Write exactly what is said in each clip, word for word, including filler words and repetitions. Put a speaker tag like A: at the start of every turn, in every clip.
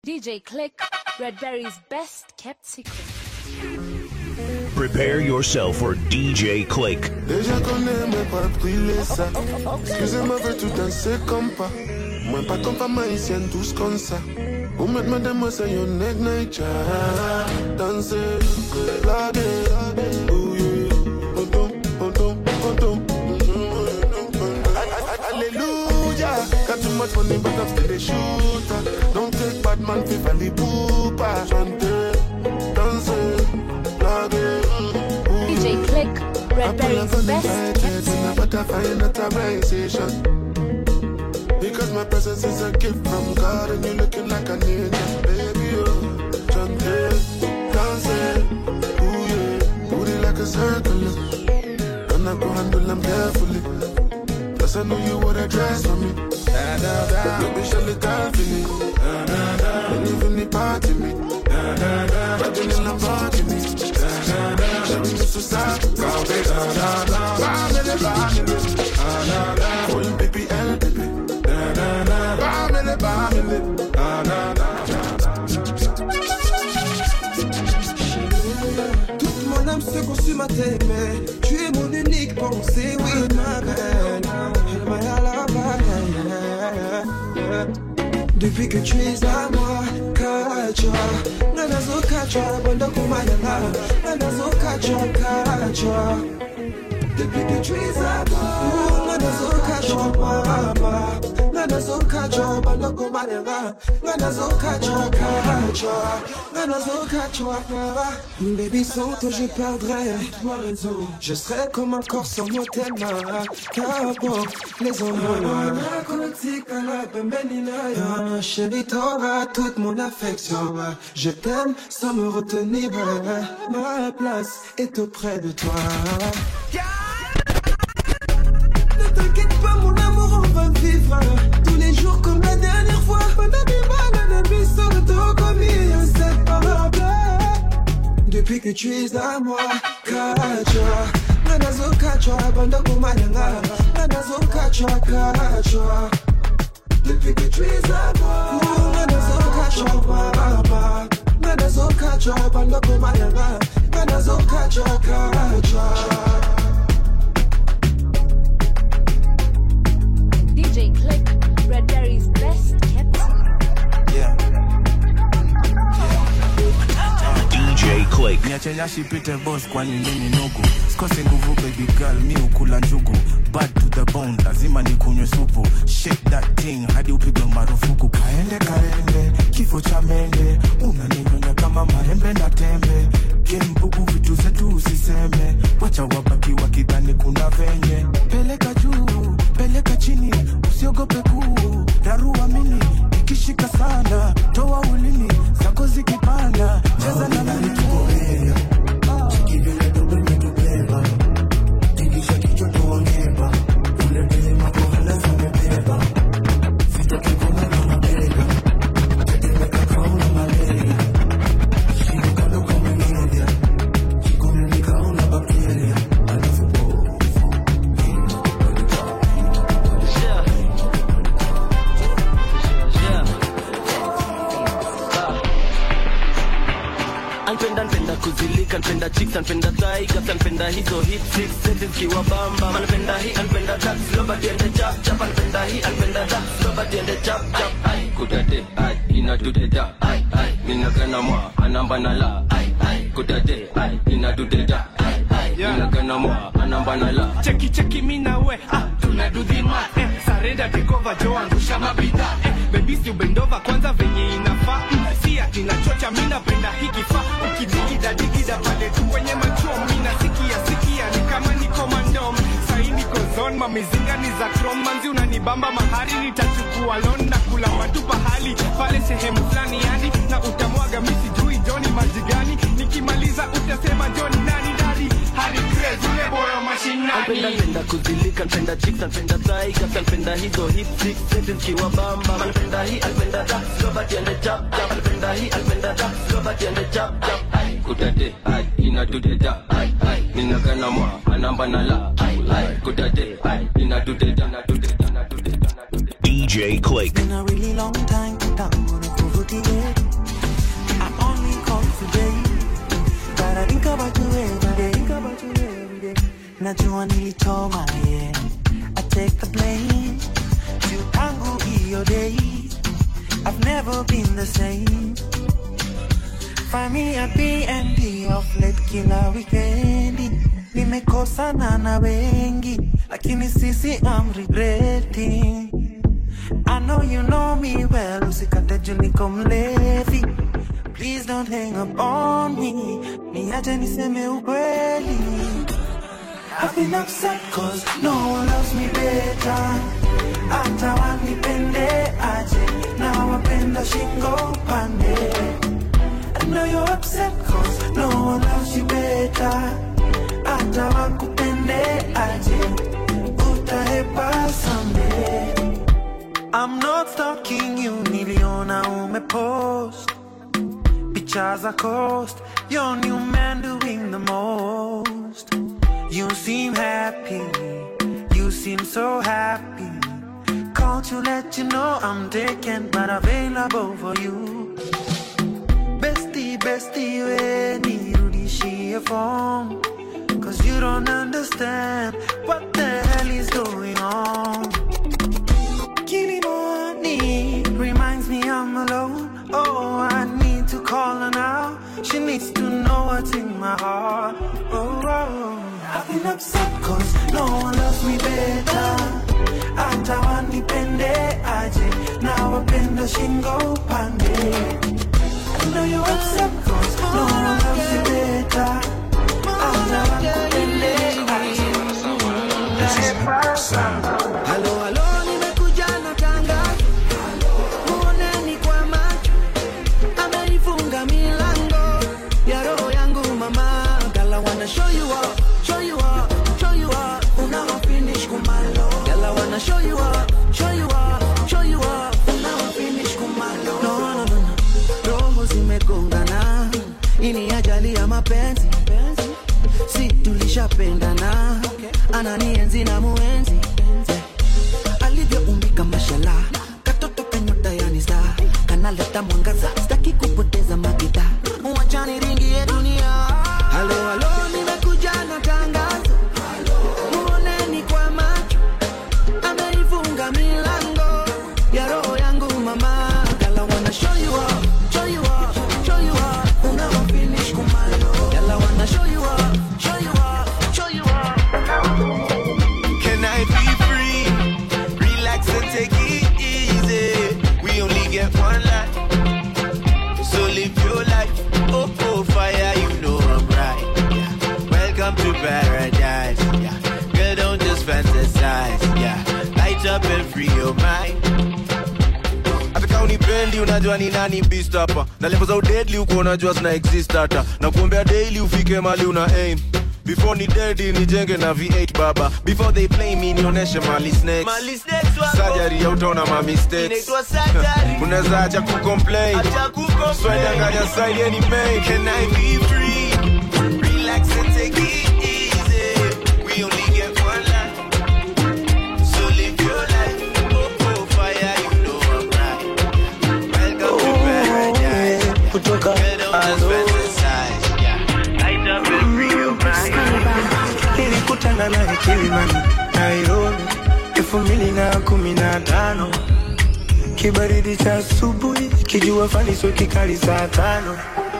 A: D J Click, Redberry's best kept secret.
B: Prepare yourself for D J Click.
C: Déjà connais mais pas brûler ça. Excusez-moi, veux tout danser comme pas. Moi pas comme pas maïsienne, tous comme ça. Ou mettre madame moi c'est yon neck nature. Danser, blaguer, ouye. Ponton, ponton, ponton. Alléluia. Got too much money but I'm still a shooter. Don't take bad man fi valley poopa. Chanter, danser, blaguer.
A: D J Click, Redberry's best kept secret.
C: Because my presence is a gift from God and you're looking like an angel, baby, oh. Chante, dance, ooh yeah, booty like a circle. And I go handle them carefully. Plus I know you would address for me. Da da da, baby, shall it down for me. Da da da, and even the party me. Da da da, rubbing in the party me. Da da da, shall we just stop? Go baby, da da da, family, family. Da da da, call you baby, L baby. Bamele, bamele, ah, na, na, na.
D: Toute mon âme se consume à t'aimer. Tu es mon unique pensée, oui ma belle. Depuis que tu es à moi, Kacha, Nanazo Kacha, Banda Kumayana, Nanazo Kacha, Kacha. Depuis que tu es à moi, Nanazo Kacha, Mama. Nanazoka joba loko malenga Nanazoka joka joa Nanazoka joa Baby sans toi je perdrais ma raison. Je serais comme un corps sans mon thème. Qu'importe les hormones chérie t'auras toute mon affection. Je t'aime sans me retenir. Ma place est auprès de toi. Ne t'inquiète pas mon amour, on va vivre tous les jours comme la dernière fois. Depuis que tu es à moi, Kacha, Nanazo Kacha, Banda Kumayanga, Nanazo Kacha, Kacha. Depuis que tu es à moi, Nanazo Kacha, Baba, Nanazo Kacha, Banda Kumayanga, Nanazo Kacha, Kacha.
A: D J Click, Redberry's best kept secret.
D: Yeah.
B: D J Click.
E: Niache nyashi pite boss kwani mimi nugu. Sikose nguvu baby girl mi ukula njugu. Bad to the bone lazima nikunywe supu. Shake that thing hadi upigwe marufuku. Kaende kaende kifo cha mende. Unaninyonya kama maembe na tembe. Game bubu vitu zetu usiseme. Wacha wabaki wakidhani kuna venye. Peleka juu, peleka chini. Usiogope kuu, darua mini. Ikishika sana, toa ulimi. Zako zikipanda, cheza na mimi.
F: Anpenda chicks, anpenda tigers, anpenda hizo hit six sentences kiwa bamba. Anpenda hii, anpenda that, slow but the chap chap. Anpenda hii, anpenda that, slow but the chap chap. Ay, kudade, ay, ina dude da, ay, ay, mina gana mwa, anamba na la, ay, ay, kudade, ay, ina dude da, ay, ay, mina gana mwa, anamba na la.
G: Cheki cheki mina we, ah, tuna do the math, eh, sarenda take over jo angusha mabida, eh, baby si ubendova kwanza venye inafaa, mm, si ati nachocha mina penda hiki fa, ukidikida dikida pale tu kwenye macho, mina sikia sikia ni kama niko mandom, sahi niko zone, mamizinga ni za chrome, manzi unanibamba mahari, nitachukua loan na kula matupa hali, pale sehemu flani yani, na utamwaga misi jui joni majigani, nikimaliza utasema joni nani dari, hari crazy ule boyo mashinani.
F: Anpenda penda kuzilika, anpenda chicks, anpenda tigers, anpenda hizo hip six sentences kiwa bamba. Anpenda hii, anpenda that, slow but the chap chap. Anpenda hii, anpenda that, slow but the chap chap. Ay, kudade, ay, ina dude da, ay, ay, mina gana mwa, anamba na la, ay, ay, kudade, ay, ina dude da, na dude da, na dude da, na dude da.
B: D J Click.
H: It's been a really long time, time on a minajua nilitoa, yeah. I take the blame. To tangu iyo day, I've never been the same. Find me at B and B off late kila weekendi. Nimekosana na wengi, lakini sisi I'm regretting. I know you know me well, usikate juu niko mlevi. Please don't hang up on me, niache niseme ukweli. I've been upset cause no one loves me better. Hata wanipende aje, na wapenda shingo pande. I know you're upset cause no one loves you better. Hata wakupende aje, utahepa someday. I'm not stalking you, niliona umepost pictures are cost, your new man doing the most. You seem happy, you seem so happy. Called to let you know I'm taken but available for you. Bestie, bestie, we nirudishie form, cause you don't understand what the hell is going on. Kilimani reminds me I'm alone. Oh, I need to call her now. She needs to know what's in my heart. Oh, oh. I've been upset cause no one loves me better. Hata wanipende aje, na wapenda shingo pande. I know you're upset cause no one loves you better. Hata wakupende aje.
B: This is Mark Sound.
H: Hello, hello, nimekuja na tanga. Muoneni kwa macho, ameifunga milango ya roho yangu mama. Girl, I wanna show you up, show you up, show you up. Unawa finish kumalo. Girl, I wanna show you up, show you up, show you up. Unawa finish kumalo. No, no, no, no. Roho zimegongana, ini ajali ya mapenzi. Si tulishapendana, ananienzi na muenzi. Alivyoumbika mashallah, katoto kanyota yani star. Kanaleta mwangaza, sitaki kupoteza magita. Mwachani ringi ya dunia. Halo, halo, nimekuja na tangazo. Muoneni kwa macho, ameifunga milango ya roho yangu mama. Girl, I wanna show you up, show you up, show you up. Unawa finish kumalo. Girl, I wanna show you up, show you up, show you up.
I: Can I be free? Relax and take it easy. We only get one life, so live your life. Oh, oh, fire, you know I'm right. Yeah. Welcome to paradise. Yeah. Girl, don't just fantasize. Yeah. Light up and free your mind. Ataka unipendi unajua ni nani beast hapa. Na level za deadly uko unajua zina exist hata. Na kuombea daily ufike mali una aim. Before ni daddy nijenge na V eight baba. Before they play me nionyeshe mali snakes. Mali snakes wako. Surgery ya utaona ma mistakes. Inaitwa surgery. Unaweza acha kucomplain. Acha kucomplain. Swedanganya side any make. Can I be free? Relax and take it easy. We only get one life, so live your life. Oh, oh, fire, you know I'm right. Welcome to paradise.
H: Kutoka
I: Girl, don't just fantasize. Yeah. Light up and free your mind.
H: nilikutana naye Kilimani, Nairobi, elfu mbili na kumi na tano. Kibaridi cha asubuhi, kijua fani so kikali saa tano.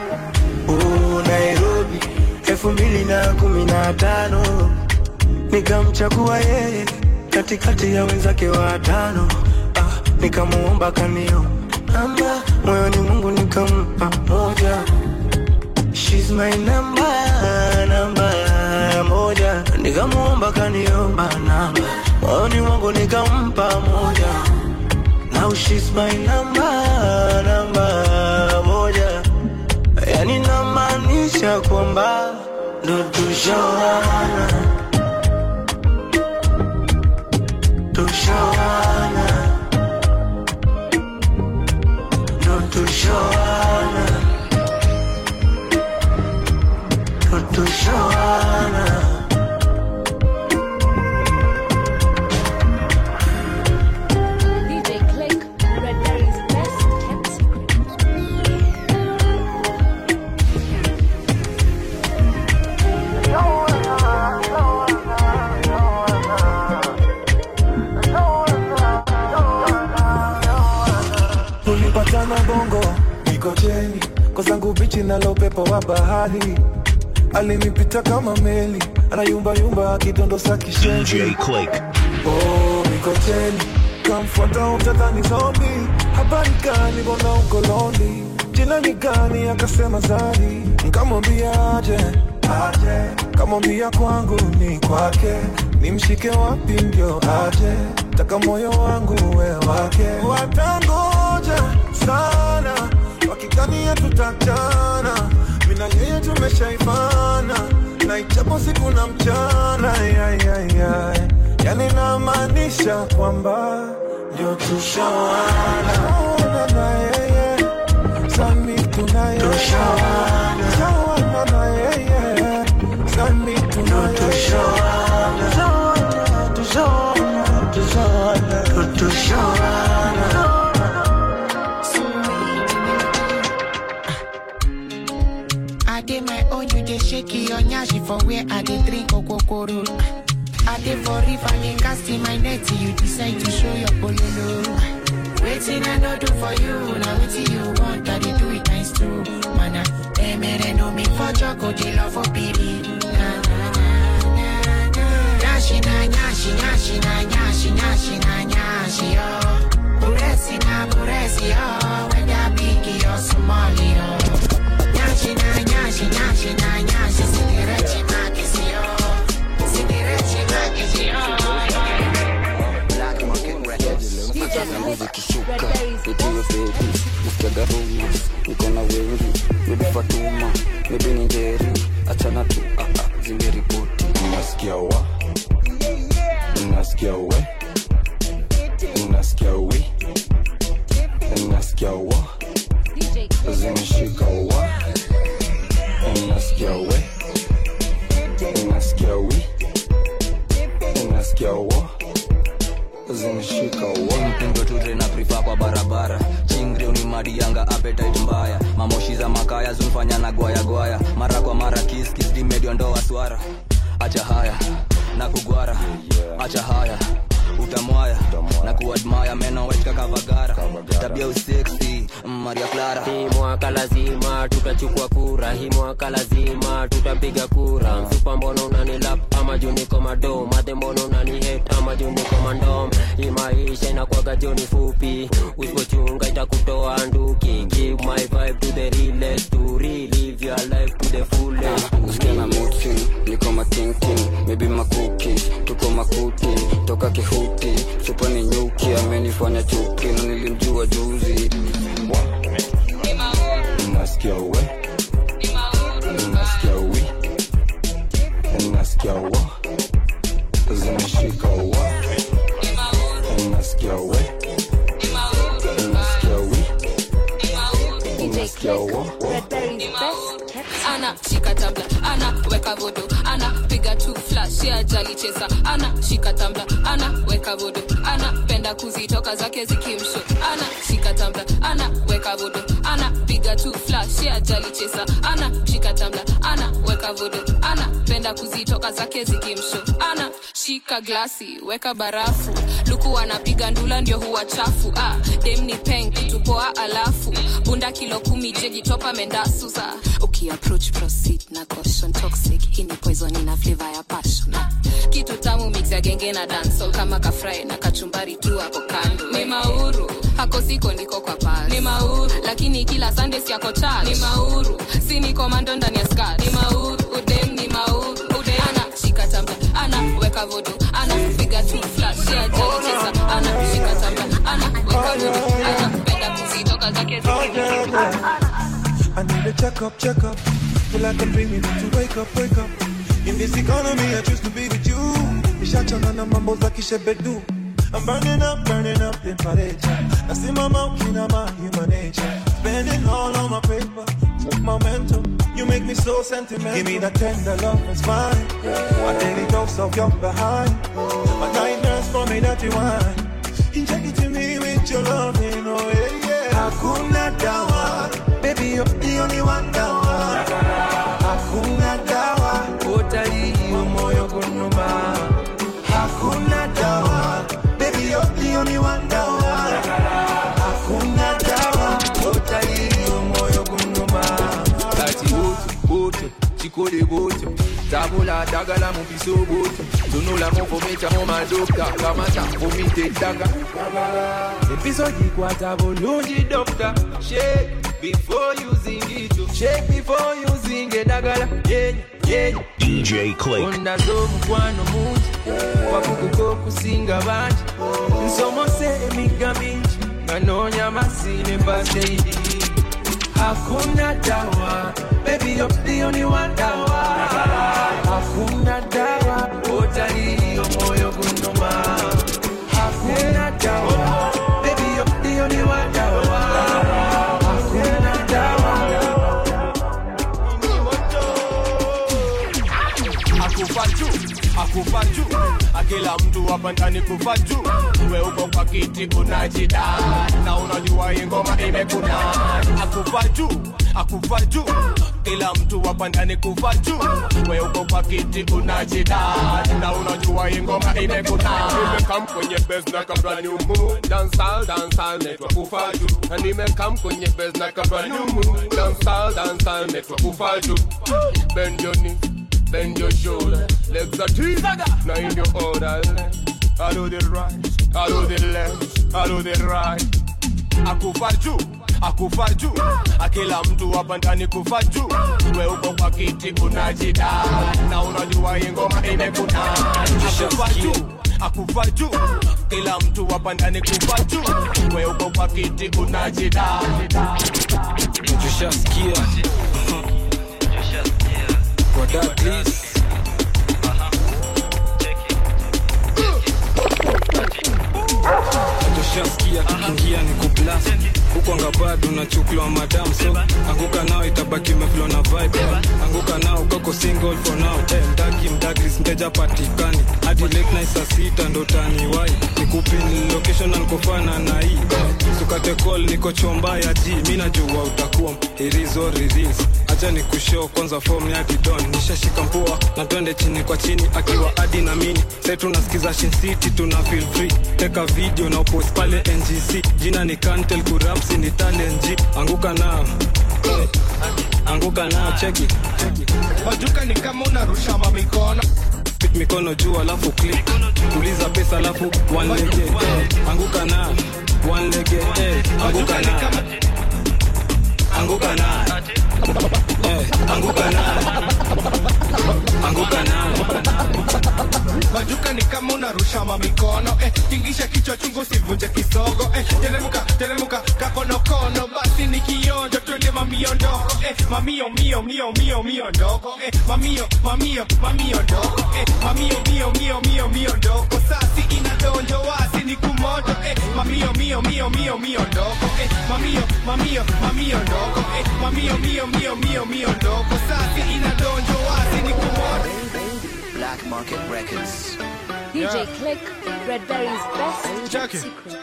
H: Oh, Nairobi, elfu mbili na kumi na tano. Nikamchagua yeye katikati ya wenzake watano. Ah, nikamuomba kanio amba, moyoni Mungu nikampa moja. She's my number, number moja. Nikamuomba kaniomba namba, moyoni Mungu nikampa moja. Now she's my number, number moja. Yani namaanisha kwamba ndo tushawana, tushawana, ndo tushawana, ndo tushawana.
A: D J Click, Red Berry's best kept secret.
D: Mikocheni kwa zangu bichi na lopepo wa bahari. Alinipita kama meli, anayumba yumba akidondosa kishenzi. D J Click. Oh, Mikocheni kamfuata utadhani zombie. Habari gani mbona uko lonely? Jina ni gani akasema Zari. Nikamwambia aje, aje. Kamwambia kwangu ni kwake. Nimshike wapi ndio aje. Taka moyo wangu we wake. Watangoja sana wakikania tutachana. Mina yeye tumeshaifana. Na ichapo siku na mchana. Ay, ay, ay, ay. Yani namaanisha kwamba ndio tushawana. Tushawana na yeye. Sami tunaye. Tushawana. Tushawana na yeye. Sami tunaye. Tushawana. Tushawana. Tushawana. Tushawana. Tushawana.
J: I did my own, you dey shake your nyashi for where I dey drink okokoro. I dey for river, you cast in my net, you decide to show your bololo. Waiting I no do for you, now waiting you want, I dey do it nice too. Mana, emere no me for choco, they love for pity. Na na na na na. Nyashi na nyashi, nyashi na nyashi, nyashi na nyashi yo. Buresi na buresi yo, when ya big yo Somali yo. Nyashi na nyashi, nyashi na nyashi, sidirechi makisi yo. Sidirechi makisi yo.
F: Black Market Records. Nguvu kishuka, nitiwe baby. Muftaga rumors, nikona wengi. Maybe Fatuma, maybe Ningeri. Achana tu, ah ah, zimeripoti. Unasikia wa? Unasikia we? Unasikia we? Unasikia wa? Zimeshika wa? Unasikia we? Unasikia we? Unasikia wa? Zimeshika wa? Mpingo tudre na prefer kwa barabara. Chingri unimadi yanga appetite mbaya. Mamoshi za makaya zunfanya na gwaya gwaya. Mara kwa mara kiss kiss di medio ndo waswara. Acha haya na kugwara. Acha haya utamwaya na kuadmire meno wechka kavagara. Tabia usexy Maria Clara.
K: Hii mwaka lazima tutachukua kura. Hii mwaka lazima tutapiga kura. Mfupa mbono unanilap ama juni komado. Mate mbono unanihate ama juni komandom. Hii maisha inakuwaga joni fupi. Usipochunga itakutoa nduki. Give my vibe to the realest. To relive your life to the fullest.
F: Usikia na mood swing, niko ma king king. Maybe ma cookies, tuko makuti. Toka kihuti, supa ni nyuki. Amenifanya chuki, na nilimjua juzi. Unasikia we? Unasikia we? Unasikia wa? Zimeshika wa? Unasikia we? Unasikia we? Unasikia wa?
L: Ana shika tabla, ana weka vodo, ana piga tu flash ya jali chesa. Ana shika tabla, ana weka vodo, ana penda kuzitoka zake zikimsho. Ana shika tabla, ana weka vodo, ana piga tu flash ya jali chesa. Ana shika tabla, ana weka vodo, ana penda kuzitoka zake zikimsho. Ana shika glasi, weka barafu, luku anapiga ndula ndio huwa chafu. Ah, dem ni peng kitu poa alafu bunda kilo kumi jegi topa mendasuza. Uki approach proceed na caution toxic. Hii ni poison ina flavor ya passion. Kitu tamu mix ya genge na dancehall kama kafry na kachumbari tu hapo kando. Ni mauru, hako siko ndiko kwa pasi. Ni mauru, lakini kila Sunday si yako charge. Ni mauru, si ni commando ndani ya skirt. Ni mauru, udem ni mauru, udem ana shika tamba, ana weka vodo, ana piga tu flash ya jali chesa. Ana shika tamba, ana weka vodo, ana penda kuzitoka zake zikimsho.
D: I need a check up, check up. Feel like I'm dreaming to wake up, wake up. In this economy, I choose to be with you. Nishachana na mambo za kishebedu. I'm burning up, burning up temperature. I see my mouth in my human nature. Spending all on my paper, with momentum. You make me so sentimental. Give me that tender love, it's fine. A daily dose of your behind. My nightmares for me that you want. Inject it to me with your loving, oh yeah, yeah. Hakuna dawa, baby you're the only one dawa. Hakuna dawa, utali moyo kunuma. Hakuna dawa, baby you're the only one dawa. Hakuna dawa, utali moyo
M: kode boto. Tabula dagala mu biso boto. Tuno la mo fometa mo madokta. Kamata fomite daga. Episode kwa tabulundi doctor. Shake before you sing it. Shake before you sing it dagala. Yeah, yeah.
N: D J Click.
M: Onda zo mkwano munji. Wakukuko kusinga banji. Nsomo se emiga minji. Kanonya masine baseidi. Hakuna dawa, baby you're the only one dawa. Hakuna dawa, otari moyo kunoma. Hakuna dawa, baby you're the only one dawa. Hakuna dawa.
G: Akufaju, akufaju, akila mtu hapa ndani kufaju. Wewe uko kwa kiti unajida na unajua ngoma imekuna. Akufaju, akufaju, kila mtu hapa ndani kufaju. Wewe uko kwa kiti unajida na unajua ngoma imekuna. Nimekam kwenye base na kabla nyumu. Dancehall, dancehall network kufaju. Na nimekam kwenye base na kabla nyumu. Dancehall, dancehall network kufaju. Bend your knees. Bend your shoulder, legs are teeth. Now in your order, I do the right, I do the left, I do the right. Akufaju, akufaju, akila mtu hapa ndani kufaju. Wewe uko kwa kiti unajida na unajua ngoma imekuna. Akufaju, akufaju, kila mtu hapa ndani kufaju. Wewe uko kwa kiti unajida.
O: Tushasikia. For that, please. Tushasikia kikingia ni kublast. Huko ngabado na chuklo madam. So anguka nao itabaki umeflow na vibe. Anguka nao koko single for now. Hey, mdaki mdagris mteja patikani. Hadi late night saa sita ndo tani wai. Nikupin location alikofana na hii. Sukate call niko chomba ya G. Mina jua utakuwa irizo rizis. Acha ni kushow kwanza form ya Didon. Nishashika mpoa na twende chini kwa chini. Akiwa adi na mini. Say tunasikiza Shin City tuna feel free. Teka video na post pale N G C. Jina ni Kantel Kurapsi ni talent G. Anguka nao hey. Anguka nao cheki
G: Majuka ni kama unarusha mamikono.
O: Pit mikono juu alafu click. Uliza pesa alafu one leg hey. Anguka nao one leg hey. Anguka nao Anguka nao hey. Anguka nao Anguka nao
G: Majuka ni kama unarusha mamikono eh, tingisha kichwa chungu sivunje kisogo eh, teremuka, teremuka, kakono kono. Basi ni kionjo, twende mamio ndoko eh, mamio, mio, mio, mio, mio ndoko eh, mamio, mamio, mamio ndoko eh, mamio, mio, mio, mio, mio ndoko. Sasi inadonjo wasi ni kumoto eh, mamio, mio, mio, mio, mio ndoko eh, mamio, mamio, mamio ndoko eh, mamio, mio, mio, mio, mio ndoko. Sasi inadonjo wasi ni kumoto.
P: Black Market Records.
A: D J yeah. Click, Red Berry's best Jackie. Secret.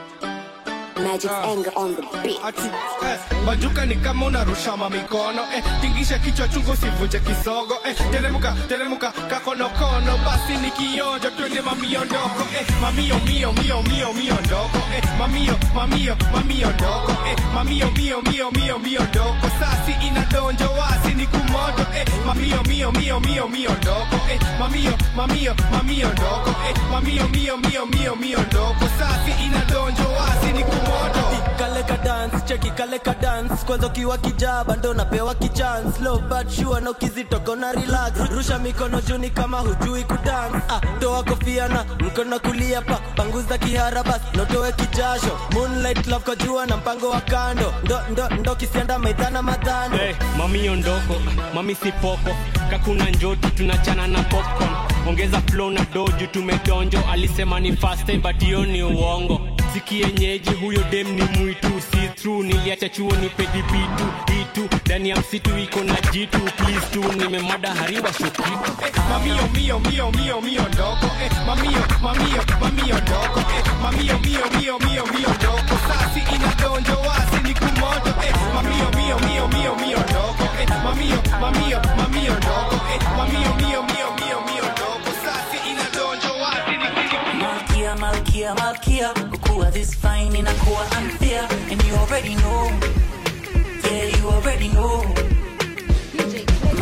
P: Magic's uh, anger on the beat.
G: Eh, majuka ni kama unarusha mamikono eh, tingisha kichwa chungu sivunje kisogo eh, teremuka, teremuka, kakono kono. Basi ni kionjo, twende mamio ndoko eh, mamio, mio, mio, mio, mio ndoko eh, mamio, mamio, mamio ndoko eh, mamio, mio, mio, mio, mio ndoko. Sasi inadonjo wasi ni kumoto eh, mamio, mio, mio, mio, mio ndoko eh, mamio, mamio, mamio ndoko eh, mamio, mio, mio, mio, mio ndoko. Sasi inadonjo wasi ni kumoto.
F: Kale ka dance, cheki kale ka dance. Kwanza kiwa kijaba ndo napewa kichance. Low but sure no kizitoko na relax. Rusha mikono juni kama hujui kudance. Ah, toa kofia na mkono kulia pa. Panguza kihara bas, notoe kijasho. Moonlight love kwa jua na mpango wa kando. Ndo, ndo, ndo kisianda maidhana madhano.
Q: Hey, mami ondoko, mami sipoko. Kakuna njoti tunachana na popcorn. Ongeza flow na doju tumedonjo. Alisema ni fast time but hiyo ni uongo. Ziki yenyeji huyo dem ni mwitu. See through niliacha chuo ni pedi bitu. Itu, dani ya msitu iko na jitu. Please tu nimemada hariba shokitu
G: eh, mamio, mio, mio, mio, mio ndoko eh, mamio, mamio, mamio ndoko eh, mamio, mio, mio, mio, mio ndoko. Sasi inadonjo wasi ni kumoto eh, mamio, mio, mio, mio, mio ndoko eh, mamio, mamio, mamio ndoko eh, mamio, mio, mio, mio, mio ndoko. Sasi inadonjo wasi ni kumoto.
R: Malkia, Malkia, Malkia, kukuwa this fine inakuwa unfair, and you already know, yeah you already know. Malkia,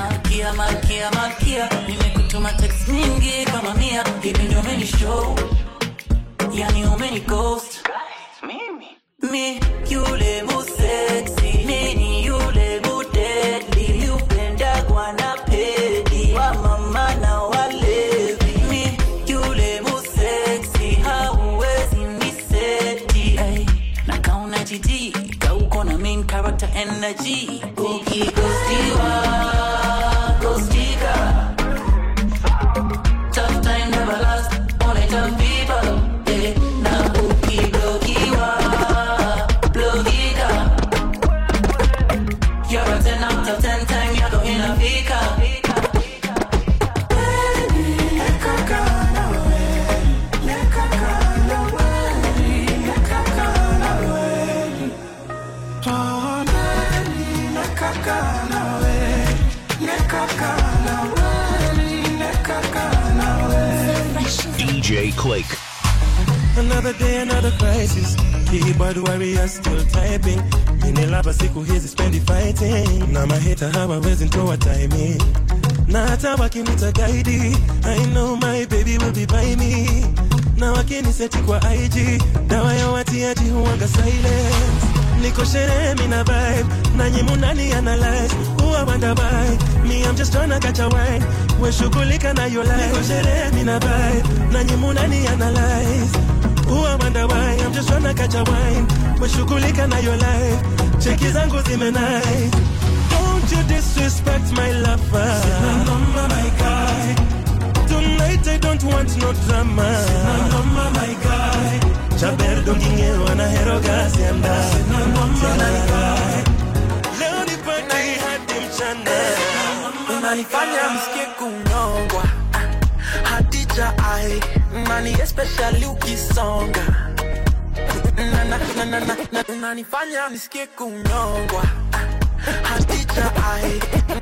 R: malkia malkia malkia nimekutuma text mingi kama mia hivi ndio umeni show yani umeni ghost mimi mi yule mu sexy mimi yule mu deadly upenda kwa na pedi wa mama na wale mi yule mu sexy hauwezi niseti hey. Na kauna jidi kauko na main character energy ukighostiwa ghostika tough time never last only tough people hey. Na ukiblokiwa blogika you're a ten out of ten time yako inafika
N: D J Click.
D: Another day, another crisis. Keyboard warrior still typing. Ninelapa siku hizi spendi fighting. Na maheta hawawezi ntoa timing. Na hata wakinita guide, I know my baby will be by me. Na wakiniseti kwa I G, dawa ya watiaji huwanga silence. Niko sherehe mina vibe, na nyimu nani analyze. Uwa wonder why, me I'm just tryna catch a wine. We shughulika na your life. Niko sherehe mina vibe, na nyimu nani analyze. Uwa wonder why, I'm just tryna catch a wine. We shughulika na your life. Cheki zangu zimenai. Don't you disrespect my lover. Sina number my guy. Tonight I don't want no drama. Sina number my guy. Chaber donginge wana hero gasi anda. Sina number my guy. Leo ni party hadi mchana.
I: Unanifanya msikie kunyongwa Hadija ai Nani especially ukisonga Na na na na na na Unanifanya nisikie kunyongwa Hadija ai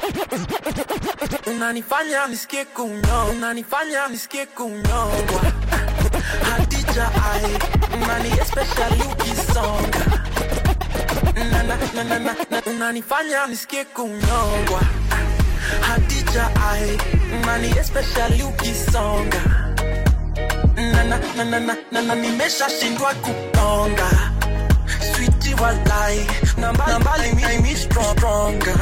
I: Unanifanya nisikie kunyongwa Unanifanya nisikie kunyongwa Hadija ai Nani especially ukisonga Na na na na na na Unanifanya nisikie kunyongwa Hadija ai Nani especially ukisonga Na na na na na na na nimesha shindwa kutonga Sweetie walai Nambali, nambali mi mi strong, stronger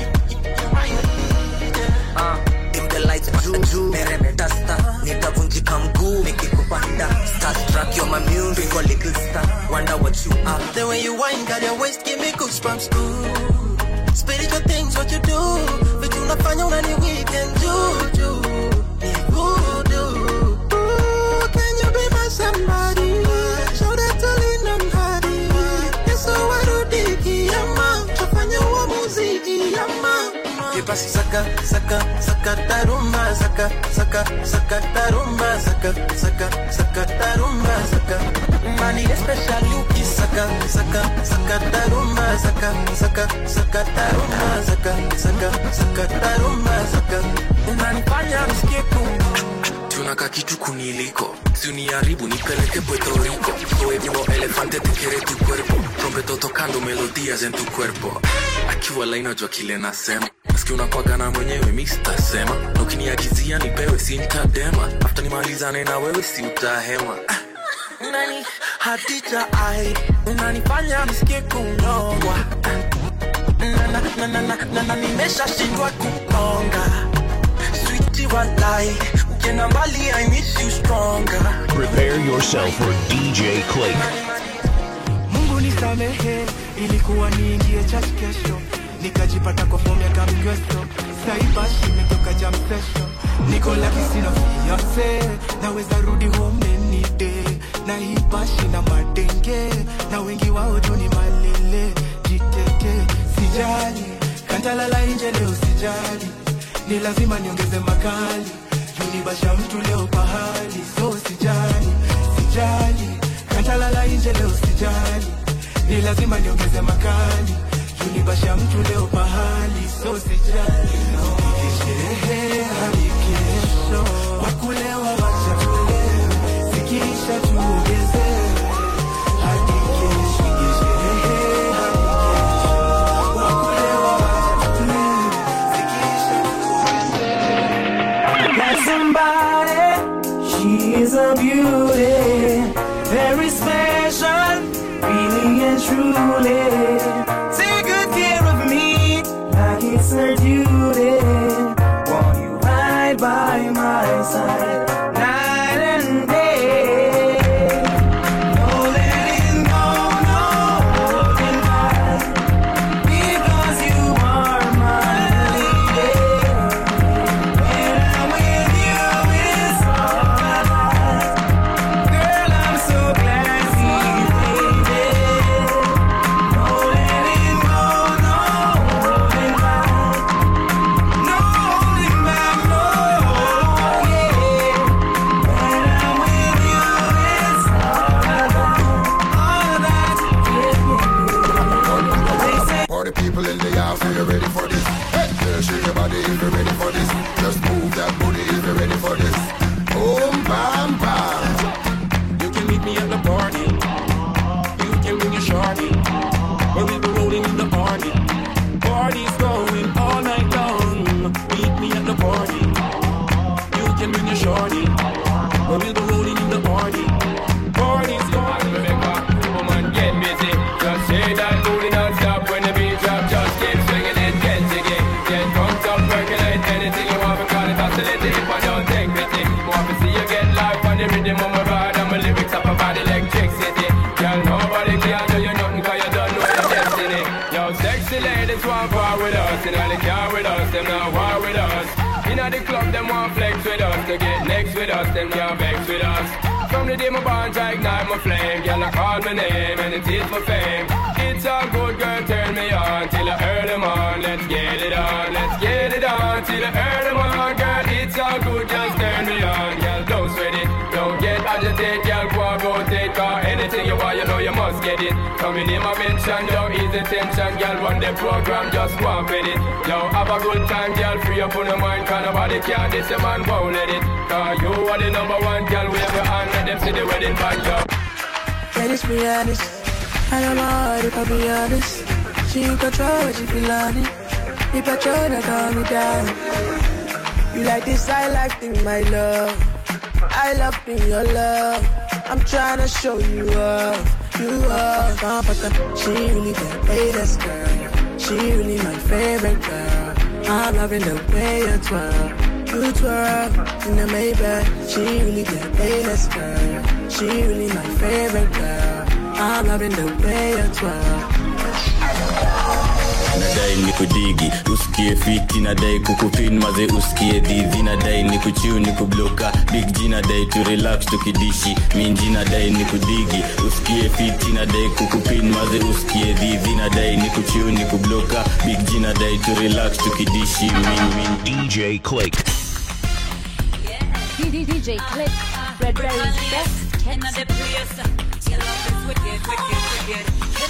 S: uh, Dim the lights zoom zoom Mereme dasta Nitavunjika mguu Nikikupanda Starstruck you're my muse Bingo little star Wonder what you are.
I: The way you whine got your waist give me goosebumps ooh. Spiritual things what you do Vitu unafanya unani weekend juju Ni voodoo Ooh, can you be my somebody Show that to lean on hardy Yeso warudiki yama Chafanya wa muziki yama Kipasi saka, saka, saka tarumba Saka, saka, saka tarumba Saka, saka, saka tarumba Saka, mani especially uki Saka, saka, saka tarumba Saka, saka, saka tarumba Saka, saka, saka tarumba Saka, unanifanya msikie kungu
T: Tunaka kitu kuniliko Si uniharibu nipeleke Puerto Rico Soy vivo elefante te quiere tu cuerpo Trompeto tocando melodías en tu cuerpo Akiwa laina jua kile nasema Nasikia unakuwaga na mwenyewe mista sema Na ukiniagizia nipewe sintadema After nimalizane na wewe si utahema
I: Nani Hadija ai Unanifanya nisikie kunyongwa Na na na na na na na nimesha shindwa kukonga Sweetie walai Ukienda mbali I miss you stronger
N: Prepare yourself for D J Click.
D: Mungu nisamehe, ilikuwa niingie church kesho, nikajipata kwa fomu ya kamkwesto. Saibashi nimetoka jam session, niko lucky sina fiance, naweza rudi home any day. Na hii bashi na madenge, na wengi wao tu ni malele. Jitete, sijali, kantalala nje leo sijali, ni lazima niongeze makali. Junibasha mtu leo pahali, so sijali, sijali, kantalala nje leo sijali, ni lazima niongeze makali. Junibasha mtu leo pahali, so sijali. Nikisherehe hadi kesho, wakulewa wacha kulewa, sikisha tuongeze hadi kesho. Nikisherehe hadi kesho, wakulewa wacha kulewa, sikisha tuongeze. her duty. Want you right by my side, night and day. No letting go, no holding back, because you are my lady. When I'm with you, it's all I got. Girl, I'm so glad we made it. No letting go, no holding back, no holding back, no, yeah. When I'm with you, it's all I got, all of that, yeah. They say
C: Party people in the house, are you ready for this? Hey, girl, shake your body if you're ready for this. Just move that booty if you're ready for this. Boom, bam, bam.
O: You can meet me at the party. You can bring your shorty. But we'll be rolling in the party. Party's going all night long. Meet me at the party. You can bring your shorty. But we'll be rolling in the party. Party's going.
G: Rebecca, woman, get busy. Just say that booty non-stop when the beat drop. Just keep swinging it, get jiggy. Get drunk up, percolate anything you want. Because it's oscillating if I don't take pity. Want to see you get live on the rhythm of my ride. And my lyrics up about electricity. Girl, nobody can do you nothing because you don't know your destiny. Yo, sexy ladies want war with us. You know they care with us, them not war with us. You know the club, them want flex with us. To get next with us, them can't vex with us. From the day my bond, I ignite my flame. Girl, I call my name and it is my fame. It's all good, girl, turn me on till I earn them on. Let's get it on, let's get it on till I earn them on. Girl, it's all good, just turn me on. Girl, don't sweat it, don't get agitated. Girl, go and rotate, cause anything you want, you know you must get it. Coming in my mention, don't ease the tension. Girl, run the program, just go and fit it. Yo, have a good time, girl, free up on your mind. Cause nobody can, this your man won't let it. Cause you are the number one, girl, wave your hand. Let them see the wedding band, yo.
D: let's be honest. I don't know how to be honest. She in control, but she feel on it. The patrol that calm me down. You like this, I like thing, my love. I love being your love. I'm trying to show you up. You up, competent. She really the latest girl. She really my favorite girl. I'm loving the way you twirl. You twirl in the Maybach. She really the latest girl. She really my favorite girl. I'm loving the way you twirl.
U: Nadai niku digi, usikie fiti. Nadai kukupin maze usikie didi. Nadai niku chiu niku bloka, big G. Nadai tu relax tukidishi, minji. Nadai niku digi, usikie fiti. Nadai kukupin maze usikie didi. Nadai niku chiu niku bloka, big G. Nadai tu relax tukidishi, min min.
N: D J Click.
A: D D D J Click, Red Berry's best hits.
R: Your love is wicked, wicked, wicked.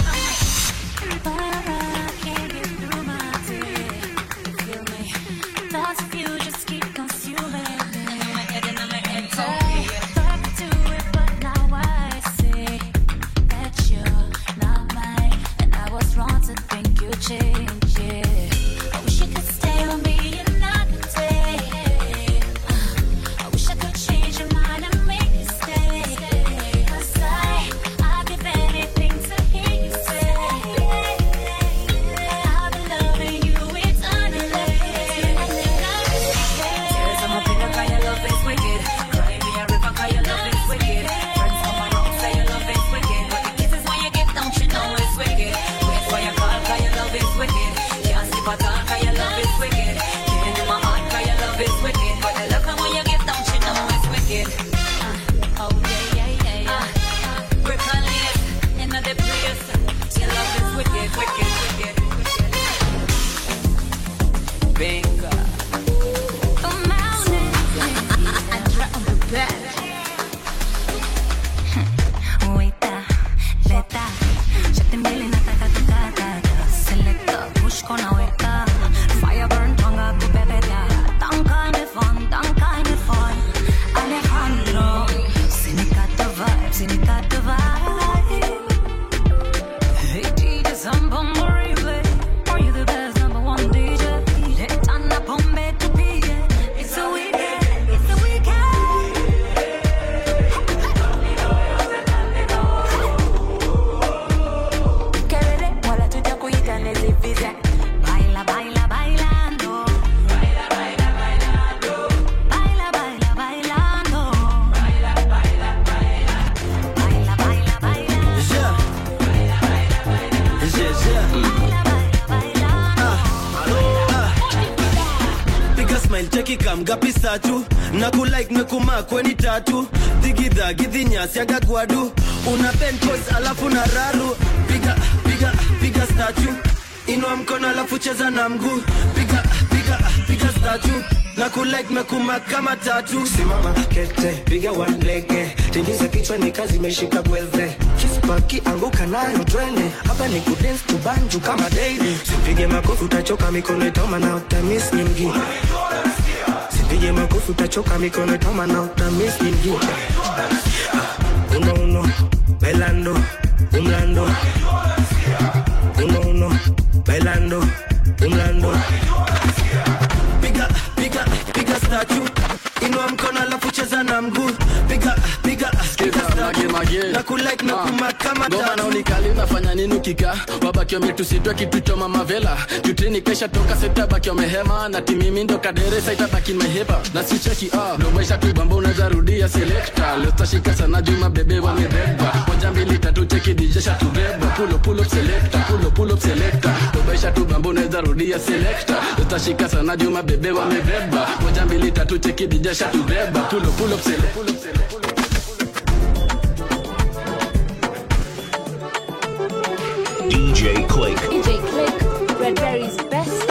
R: Thoughts of you just keep consuming me. In my head and in my head, thought to it, but now I see that you're not mine, and I was wrong to think you changed. Yeah, I wish you could stay with me another day. I wish I could change your mind and make you stay. 'Cause I, I'd give anything to hear you say.
F: smile cheki kam gapi satu na ku like mekuma kweni tatu digida gidinya siaga gwadu una pen pose alafu na raru piga piga piga statue inua mkono alafu cheza na mguu piga piga piga statue na ku like mekuma kama tatu
D: simama kete piga one lege tingiza kichwa ni kazi meshika gweze kispaki anguka nayo twende hapa ni kudance kubanju kama daily sipige makofi utachoka mikono itoma na utamiss nyingi sipige makofi utachoka mikono itoma na utamiss nyingi uno uno bailando umlando uno uno bailando umlando
F: piga piga piga statue inua mkono alafu cheza na mguu piga piga piga statue na ku like na kuma kama tatu
E: ngoma na unikali unafanya nini ukika wabaki wametusitwa kitu cha mama vela jutini kesha toka seta baki wamehema na timimi ndo kadere saita baki mehepa na si cheki ah ndo maisha tu bamba unaweza rudia selector leo tashika sana juma bebe wamebeba moja mbili tatu cheki D J shatubeba pull up pull up selector pull up pull up selector ndo maisha tu bamba unaweza rudia selector leo tashika sana juma bebe wamebeba moja mbili tatu cheki D J shatubeba pull up pull up selector pull up selector
N: D J Click.
A: D J Click, Redberry's best.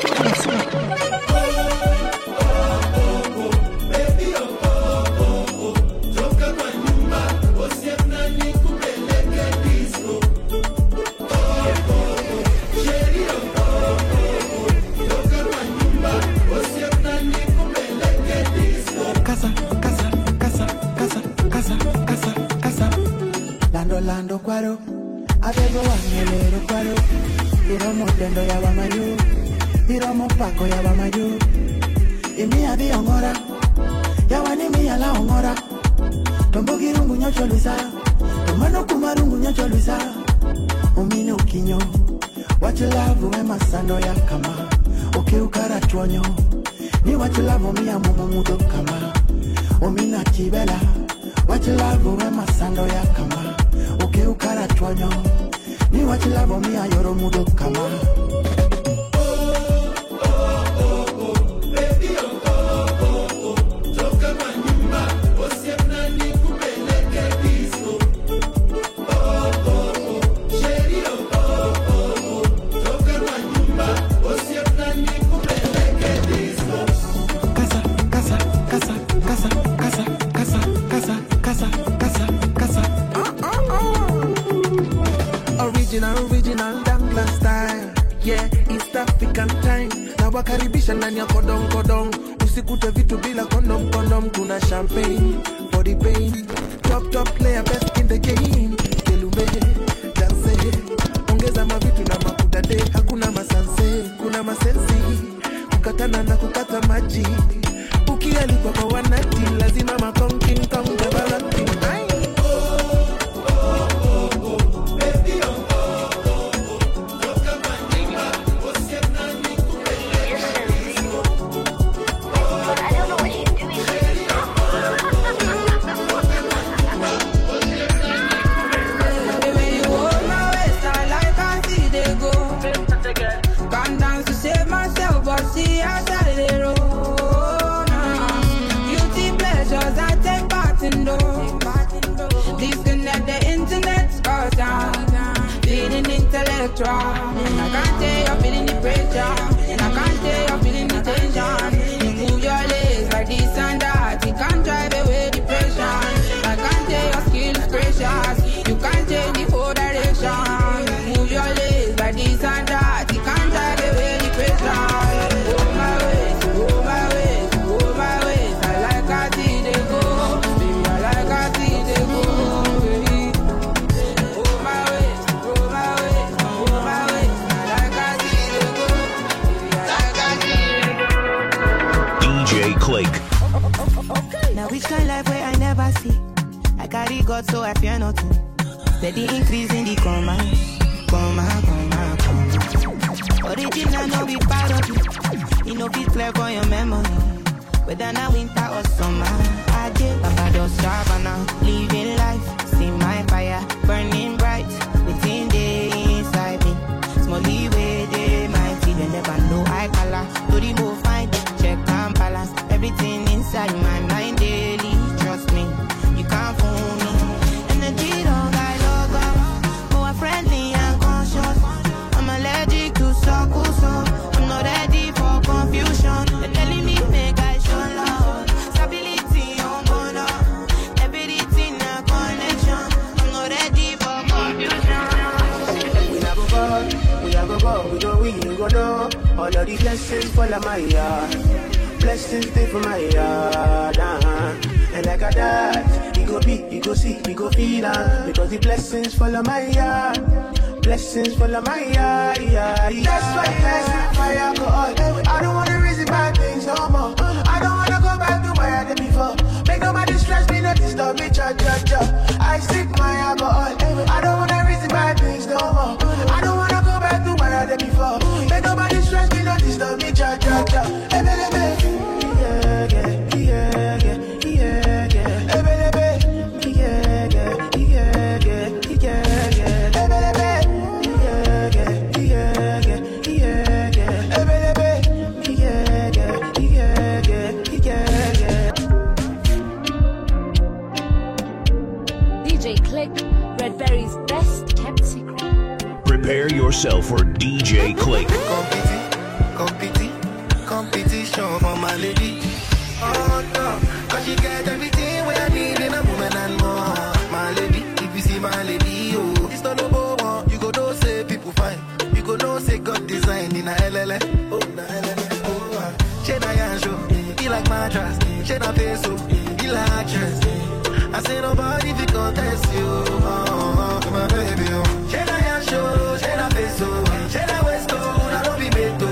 J: Casa, casa, casa, casa, casa, casa, casa. Lando, lando, cuaro. Adego wangelero kwaro Iromo tendo ya wamayu Iromo pako ya wamayu Imi adi ongora Ya wani mi ala ongora Tombo girungu nyocho luisa Tomano kumarungu nyocho luisa Umine ukinyo Wachilavu wema sando ya kama Uke ukara chuonyo Ni wachilavu miya mumu mudo kama Umina chibela Wachilavu wema sando ya kama Uke ukara chuonyo Ni wachilavo miya yoro mudo kama Original Dangla style, yeah, East African time. Na wakaribisha ndani ya kodong kodong. Usikute vitu bila kondom kondom. Kuna champagne for the pain. Top top player best in the game. Kelume, dance, ongeza mavitu na makudade. Hakuna masanse, kuna masensi. Kukatana na kukata maji. Ukialikwa kwa wanati, lazima makonking kong developing. And I can't tell you're feeling the pressure, and I can't tell you're feeling the tension. You move your legs like this and that, you can't drive away depression. I can't tell your skill is precious, you can't change the whole direction. You move your legs like this and that, you can't drive away depression. Oh my ways, oh my ways, oh my ways, I like how see they go, baby, I like how see they go.
N: Click.
V: Now which kind life where I never see? I carry God so I fear nothing. Steady increase in the comma, comma, comma, comma. Original no be parody. You know be clear for your memory. Whether now winter or summer, I did Papa just Savannah. Living life, see my fire burning bright within the inside me. Small leeway, they might see they never know I color. To remove find check and balance.
B: All of the blessings fall on my yard. Blessings stay for my yard. Uh-huh. And like a dad, you go be, you go see, you go feel uh, because the blessings fall on my yard. Blessings fall on my yard. Yeah, yeah. That's why blessings my alcohol. I don't wanna reason bad things no more. I don't wanna go back to where I did before. Make nobody stress me, not disturb me, cha cha cha. I sip my alcohol. I don't wanna reason bad things no more. I don't wanna go back to where I did before. Make nobody stress me, not disturb me, cha cha cha. Hey, baby, baby. Yeah, yeah, yeah, yeah, yeah, yeah. Hey, baby, baby. Yeah, yeah, yeah, yeah, yeah, yeah. Hey, baby, baby. Yeah, yeah, yeah, yeah, yeah, yeah. Hey, baby, baby. Yeah, yeah, yeah, yeah, yeah, yeah.
A: D J Click, Redberry's best kept secret.
N: Prepare yourself for D J Click.
D: Competi, competition for my lady. Oh no, cause she get everything where I need in a woman and more. My lady, if you see my lady, oh, it's not no one. You go know say people fine. You go know say God design in a L L. Oh, na L L. Oh, she na yanjo, he like mattress. She na peso, he like actress. I say nobody fi contest you. Oh, oh, my baby, oh. She na yanjo, she na peso, she na westo, na don't be meto.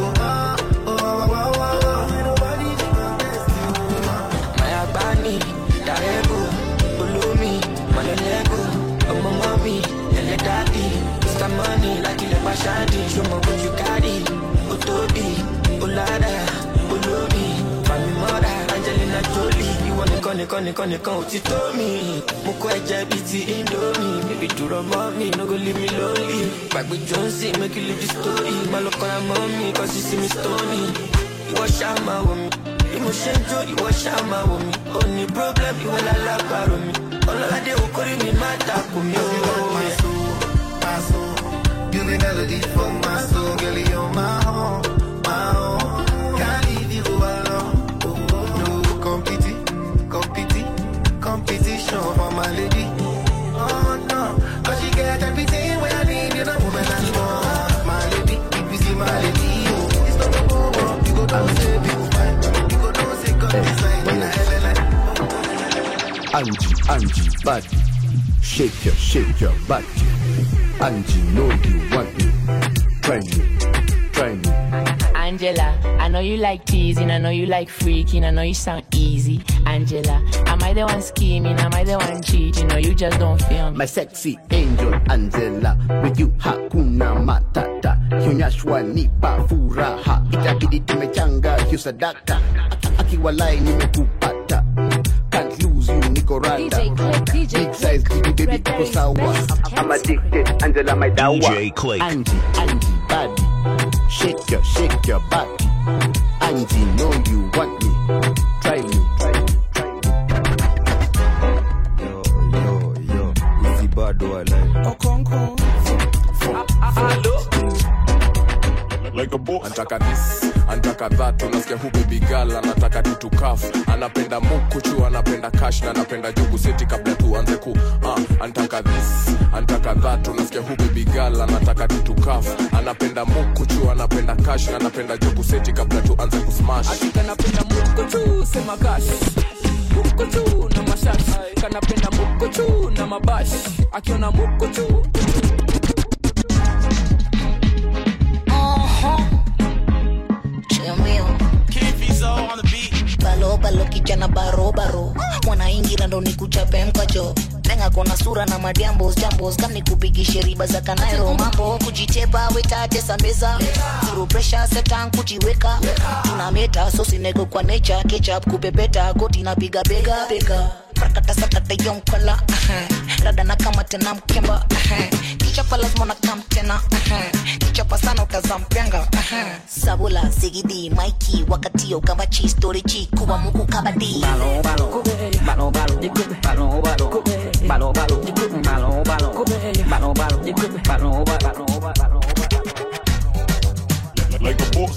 D: Money like you let my shanty, show me what you got it. Otobi, Olada, Olobi, Mami Mora, Angelina Jolie. You wanna call it, call it, call it, call it, to me. Moko eja biti Indomie, baby do the mommy, no go leave me lonely. Back with Jonesy, make you live the story. My look on mommy, cause you see me stony. You wash out my woman, emotion joy, you wash out my woman. Only problem, you will allow for me. All of the okori me mata kumi. My soul, my soul. You be melody for my soul, girl, you're my home, my home. Can't leave you alone. No competi, competi, competition for my lady. Oh no, cause she get everything where I need in a woman and more. My lady, if you see my lady, oh, it's not no more. You go down, say people fine. You go down, say God design in a L L.
H: Angie, Angie, body, shake your, shake your body. Angie, know you want me. Try me, try me.
V: Angela, I know you like teasing, I know you like freaking, I know you sound easy. Angela, am I the one scheming, am I the one cheating, or you just don't feel me?
H: My sexy angel Angela, with you hakuna matata. Kionyeshwa nipa furaha, itabidi tumechanga kiusadaka. Akiwalai nimekupata, can't lose you niko rada. Big size baby baby tuko sawa. I'm addicted, Angela my dawa.
N: D J Click.
H: Angie, Angie body, shake your, shake your body. Angie know you want me, try me, try me, try me.
W: Yo, yo, yo, Uzi bado alai.
H: Okonko.
X: Like a boss. Antaka this, antaka that, unasikia hu baby girl anataka tutu kaf. Anapenda mukuchu, anapenda cash na anapenda jugu seti kabla tuanze ku. Ah, antaka this, antaka that, unasikia hu baby girl anataka tutu kaf. Anapenda mukuchu, anapenda cash na anapenda jugu seti kabla tuanze ku smash.
Y: Atika napenda mukuchu, sema cash. Mukuchu na mashash, kanapenda mukuchu na mabash. Akiona mukuchu.
Z: Balo balo kijana baro baro mwana ingira ndo nikuchape mkacho lenga kona sura na madiambos jambos kama nikupigishe riba za kanairo mambo kujitepa wetate sameza zero pressure setan kujiweka tuna meta so sinego kwa nature ketchup kupepeta goti na piga bega bega prakata sakata yom kola rada na kama tena mkemba kichapa lazima na kam tena kichapa sana utazampenga sabula sigidi maiki wakati ukamba chi story chi kuba muku kabadi balo balo balo balo balo balo balo balo balo balo balo balo balo balo
X: like a boss.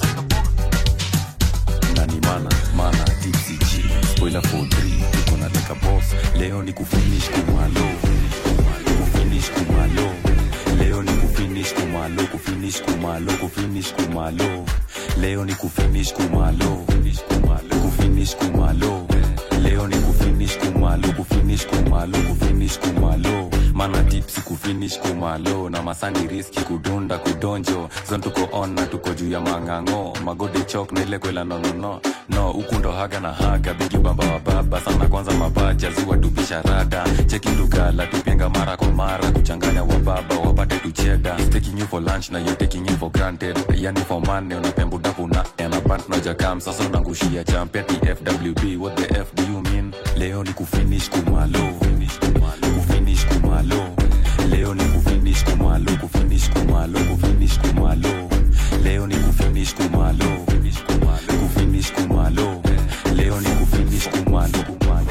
W: Nani mana mana T C G spoiler for three tuko na like a boss leo ni kufinish kumalo kufinish kumalo leo ni kufinish kumalo kufinish kumalo kufinish kumalo leo ni kufinish kumalo, kufinish kumalo, leo ni kufinish kumalo, kufinish kumalo, kufinish kumalo, mana tipsi kufinish kumalo, na masani riski kudunda kudonjo, zon tuko on na tuko juu ya mangango, magode chok na ile kwela no no no, no ukundo haga na haga, bigi baba wa baba, sana kwanza mabaja, ziwa tupisha rada, cheki ndugala, tupenga mara kwa mara, kuchanganya wa baba, wapate tucheda, taking you for lunch na you're taking you for granted, yani for money, unapembu dapu na ena band na jakam, sasa unangushia champeti F W B, what the F do you mean? Leo ni kufinish kumalo, kufinish kumalo, leo ni kufinish kumalo, kufinish kumalo, kufinish kumalo, leo ni kufinish kumalo, kufinish kumalo, leo ni kufinish kumalo, kumalo.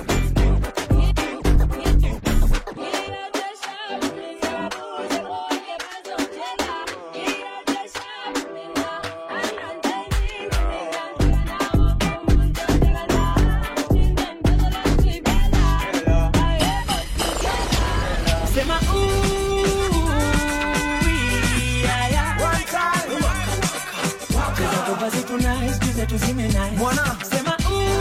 D: Mwana sema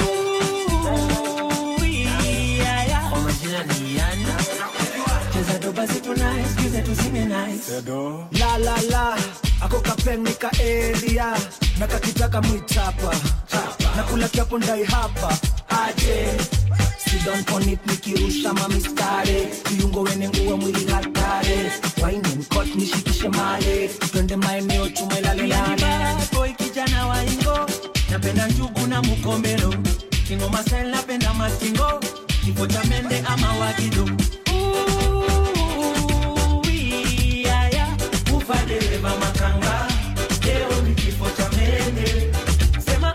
D: ooh yeah yeah original Yana cheza doba zitu nice kize tuzime nice la la la ako kapenika area na kakitaka mwitapa na kula kiapo ndai hapa aje sit down on it nikirusha mamistare kiungo wene nguwa mwili hatare wine and cut nishikishe male twende maeneo tumelale lale boy kijana wa ingo napenda njugu na mukomero kingoma style napenda matingo kifo cha mende ama wagido ooh yeah yeah ufadeleva makanga leo ni kifo cha mende sema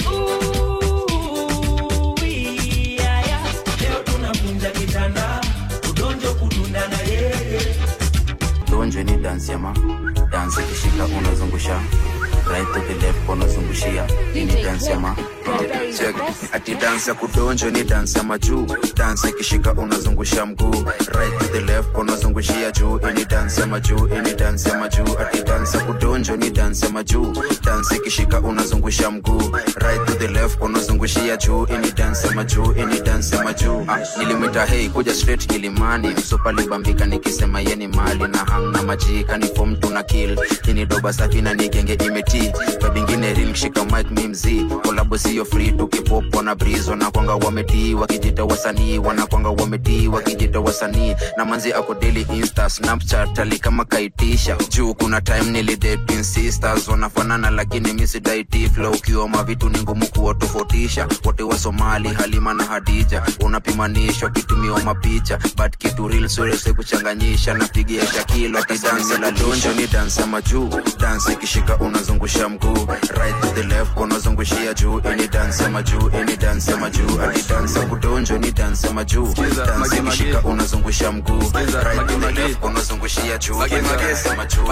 D: ooh yeah yeah leo tunavunja kitanda udonjo kudunda na yeye
K: donjo ni dance ya ma dance kishika unazungusha right to the left unazungushia ni dance ya ma check ati dance ya kudonjo ni dance ya majuu dance kishika unazungusha mguu right to the left unazungushia juu ni dance ya majuu ni dance ya majuu ati dance ya kudonjo ni dance ya majuu dance kishika unazungusha mguu right to the left unazungushia juu ni dance ya majuu ni dance ya majuu ah, nilimwita hey kuja straight Kilimani msopa libambika nikisema yeni mali na hamna majika ni form tuna kill kini doba safi na nigenge imeti kwa bingine real shika mic mimzi collabo sio free tukipopo na breeze na kwanga wameti wakijita wasanii wanakwanga wameti wakijita wasanii na manzi ako daily insta snapchat ali kama kaitisha juu kuna time nilidate twin sisters wanafanana lakini mimi sidai flow ukioma vitu ni ngumu kuwatofautisha wote wa Somali Halima na Hadija unapimanishwa kitumio mapicha but kitu real sio kuchanganyisha napigia Shakilo dance la donjo ni dance ya majuu dance kishika unazungusha mguu right to the left unazungushia juu ni dance ya majuu ni dance ya majuu ati dance kudonjo ni dance ya majuu dance kishika unazungusha mguu right to the left unazungushia juu ni dance ya majuu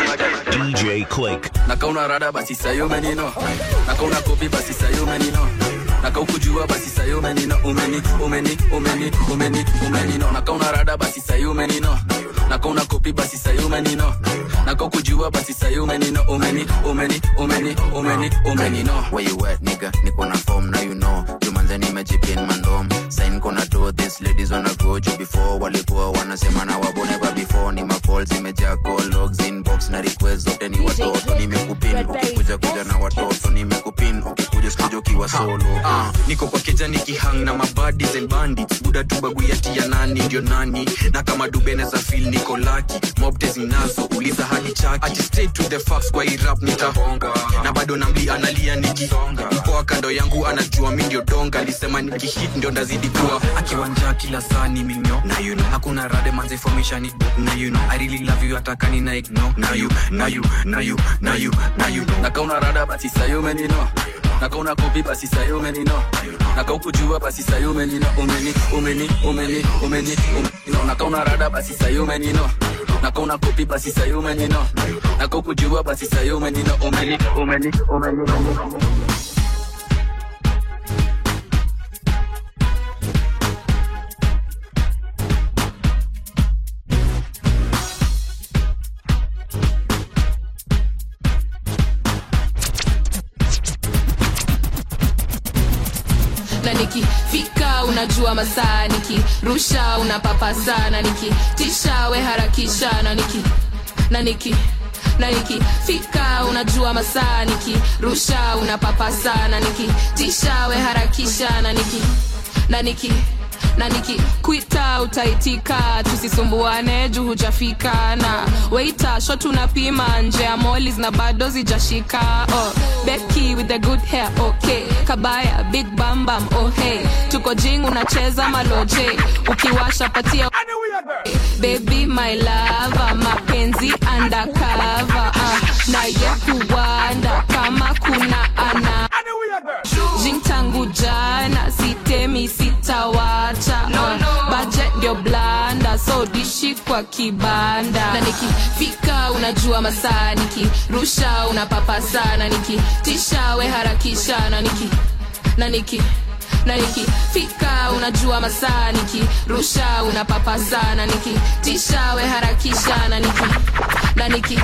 N: D J Click
E: nakauna rada basi sayo menino nakauna kopi basi sayo menino nakaukujua basi sayo menino umeni umeni umeni umeni umenino nakauna rada basi sayo menino nakauna kopi basi sayo menino nakaukujua basi sayo menino umeni umeni umeni umeni umenino
K: where you at nigga niko na form now you know jumanze nimejipin mandom sign kona do this ladies wanna go you before walikuwa wanasema na wabone ba before ni ma calls imejaa call logs inbox na request zote ni watoto nimekupin ukikuja kuja na watoto nimekupin ukikuja studio kiwa solo
L: ah niko kwa kijani kihang na mabadi and bandits buda tu bagu yati ya nani ndio nani na kama dubene za feel niko lucky mob tezi nazo uliza hadi chaki I straight to the facts kwa hii rap nitahonga na bado namli analia nikisonga mpoa kando yangu anajua mimi ndio donga alisema nikihit ndio ndazidi kuwa akiwanja kila saa ni minyo na you know hakuna rade manze formation na you know I really love you atakani na ignore na you na you na you na you na you
E: nakauna rada basi sayo menino nakauna kopi basi sayo menino nakaukujua basi sayo menino umeni umeni umeni umeni umeni nakauna rada basi sayo menino nakauna kopi basi sayo menino nakaukujua basi sayo menino umeni umeni umeni umeni
I: nikifika unajua masaa, nikirusha unapapa sana, nikitisha we harakisha na niki na niki na nikifika unajua masaa, nikirusha unapapa sana, nikitisha we harakisha na niki na niki na nikikuita utaitika, tusisumbuane juu hujafika, na waiter shot unapima nje ya mollies na bado zijashika. Oh Becky with the good hair, okay. Kabaya big bam bam, oh hey. Tuko jing unacheza maloje, ukiwasha patia baby my lover, mapenzi undercover, uh, na ye kuwanda kama kuna ana jing tangu jana, sitemi sitawacha, no, no. Budget ndio blanda, so dishi kwa kibanda, na nikifika unajua masaa, nikirusha unapapa sana, nikitisha we harakisha na niki na niki na nikifika unajua masaa, nikirusha unapapa sana, nikitisha we harakisha na niki na niki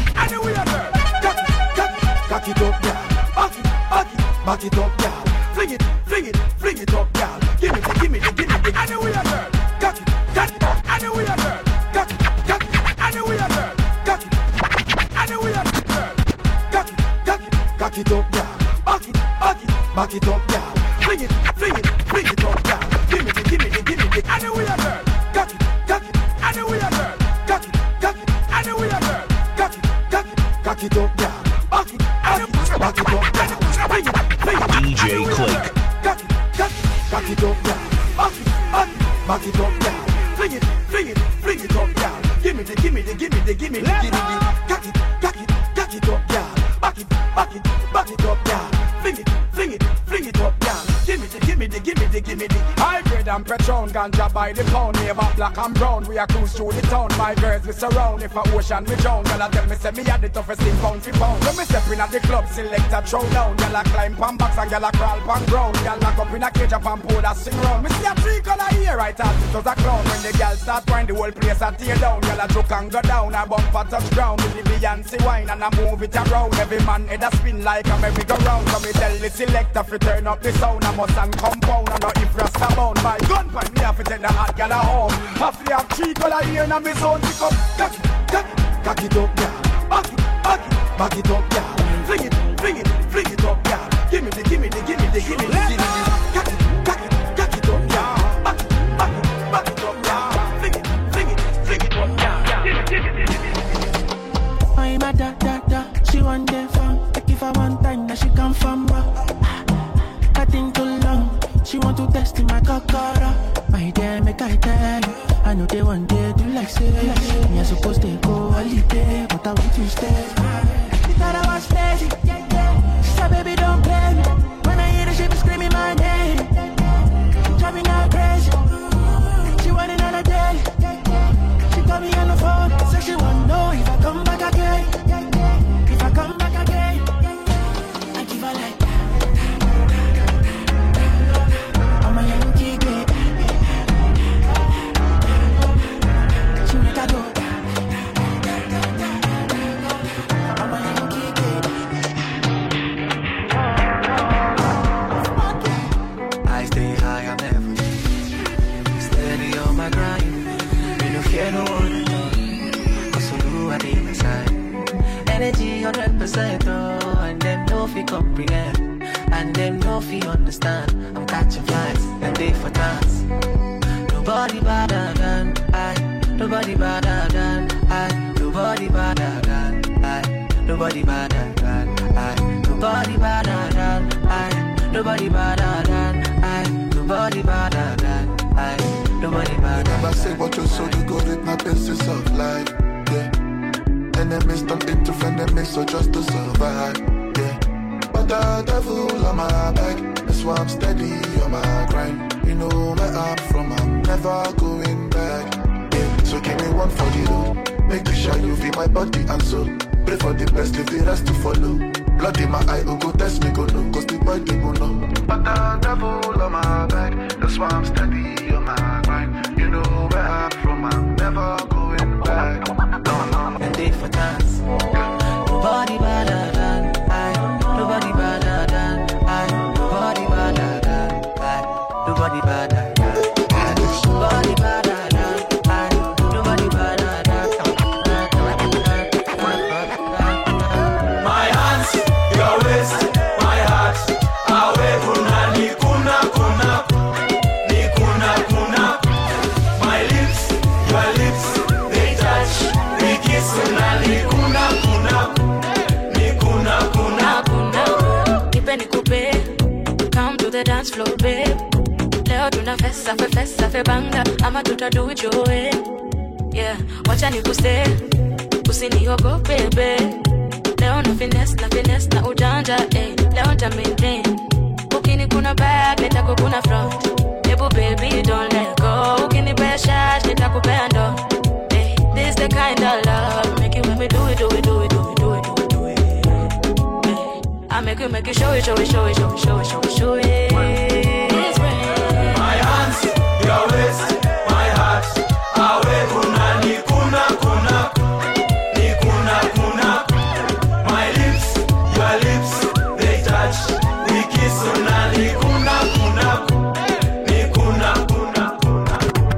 B: Cock it up, yeah. Back it, back it, back it up, yeah. Fling it, fling it, fling it up, yeah. Give me the, give me the, give me the. I know we are girl. Cock it, cock it, I know we are girl. Cock it, cock it, I know we are girl. Cock it, I know we are girl. Cock it, cock it, cock it up, yeah. Back it, back it, back it up, yeah. Fling it, fling it, fling it up, yeah. Give me the, give me the, give me the. I know we are girl. Cock it, cock it, I know we are girl. Cock it, cock it, I know we are girl. Cock it, cock it, cock it up, yeah. Back it, back it, back it up, yeah. Fling it, fling it.
N: D J Click.
B: Cock it, cock it, cock it up, yeah. Back it, back it, back it up, yeah. Fling it, fling it, fling it up, yeah. Give me the, give me the, give me the, give me the, give me the. Cock it, cock it, cock it up, yeah. Back it, back it, back it up, yeah. Fling it, fling it, fling it up, yeah. Give me the, give me the, give me the, give me the.
M: Hybrid and Patron, ganja by the pound. Never black and brown, we are cruise through the town. My girls we surround, if a ocean we drown. Y'all tell me say me had the toughest thing pound for pound. When me step in at the club, select a throw down. Y'all climb pan box and y'all crawl pan ground. Y'all lock up in a cage up and pour that sing round. Me see a three color here right out, it was a clown. When the girls start crying, the whole place a tear down. Y'all a joke and go down, a bumper touch ground. With the Beyonce wine and I move it around. Every man head a spin like a merry-go-round. So me tell the selector fi turn up the sound. I must and compound and no if rasta bound. My gun pan me have to take the hot gal a home. Have to have three color here in my zone. Pick up, cock it, cock it, cock it up, yeah. Back it, back it, back it up, yeah. Fling it, fling it, fling it up, yeah. Give me the, give me the, give me the, give me the, give me the. Cock it, cock it, cock it up, yeah. Back it, back it, back it up, yeah. Fling it, fling it, fling it up, yeah.
V: I'm a da da da. She want them from. Like if I want time, now she come from. I think too long. She want to test in my cockara. My dear, make I tell you. I know they want to do like say. Me I supposed to go holiday, but I want to stay. She thought I was crazy. She said, baby, don't play me. When I hear the shit, screaming my name. Drive me not crazy. She want another day. She call me on the phone. Said she want to know if I come back again. If I come back again, I give her like that. I'm a Yankee girl. She make a go. I'm a Yankee girl.
P: I stay high, I'm never steady on my grind. You don't fear no one, cause you know I did my side. Energy one hundred percent, oh, and them no fi comprehend, and them no fi understand. I'm catching flights, and they for dance. Nobody better than I, nobody better than I, nobody better than I, nobody better than I, nobody better than I, nobody better than I, nobody better than I, nobody better than I.
C: Never say what you so you go with my basis of life, yeah. Enemies don't interfere, enemies so just to survive, yeah. But the devil on my back, that's why I'm steady on my grind. You know where I'm from, I'm never going back, yeah. So give me one for the road, make sure you feel my body and soul. Pray for the best, leave the rest to follow. Blood in my eye, oh go test me, go no, cause the boy they go know. But the devil on my back, that's why I'm steady on my grind. You know where I'm from, I'm never going back.
P: And they for dance. Nobody better than I, nobody better than I, nobody better than I, nobody
G: the dance floor, babe. Leo tuna festa, fe festa, fe banga. Ama tuta do it your way. Yeah, wacha nikuse, usiniogope, babe. Leo na finesse, na finesse, na ujanja, eh. Leo nta maintain. Ukini kuna back, nitako kuna front. Ebu baby, don't let go. Ukini pressure, nitako pendo. Eh, this the kind of love make you make me do it, do it, do it, do it, do it, do it, do it. Eh, I make you make you show it, show it, show it, show it, show it, show it, show it.
O: My hands, your waist, my heart. Awe kuna ni kuna kuna ni kuna kuna. My lips, your lips, they touch. We kiss una ni kuna kuna ni kuna kuna kuna.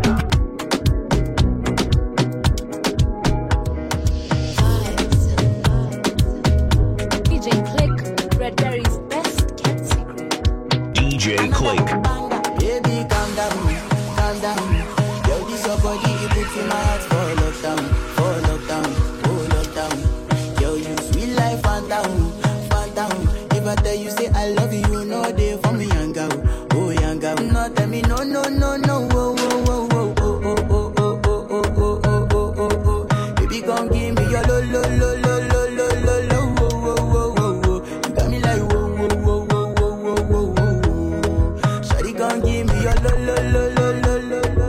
A: D J Click, Redberry's best kept secret.
N: D J Click.
V: Baby, calm down, calm down. Yo, this your body, you put in my heart for lockdown, for lockdown, for lockdown. Yo, you sweet life, phantom, phantom. If I tell you say I love you, you know they for me, young girl, oh young girl. No, tell me no, no, no, no, oh, oh, oh, oh, oh, oh, oh, oh, oh, oh, oh, oh, oh, oh, oh. Baby, come give me your lo, lo, lo, lo, lo, lo, lo, lo, oh, oh, oh, oh, oh. You got me like whoa, whoa, whoa, whoa, whoa, whoa, whoa, whoa. Shawty, come give me your lo, lo, lo, lo, lo, lo, lo.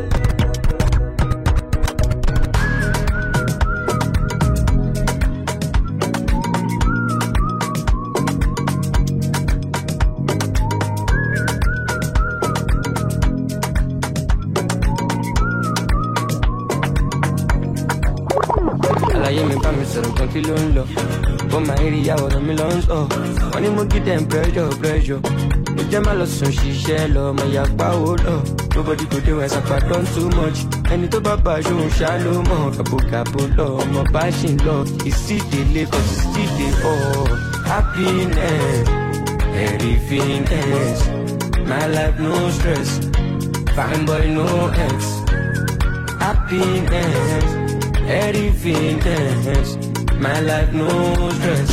Q: Àlàyé mi bá mi sọ̀rọ̀ kan kí ló ń lọ. Ó máa ń rí ìyàwó rẹ̀ mi lọ ń sọ. Wọ́n ní mo give them pressure, pressure. Mo jẹ́ má lọ sùn ṣiṣẹ́ lọ, mo yà pa ó lọ. Nobody go dey west, àpá done too much. Ẹni tó bá bá aṣọ òun ṣá ló mọ̀. Kàbókàbó lọ, ọmọ bá ṣì ń lọ. Ìsídèlé kan ti sídè ọ̀. Happiness, everythingness. My life no stress, fine boy no ex. Happiness, everythingness. My life no stress.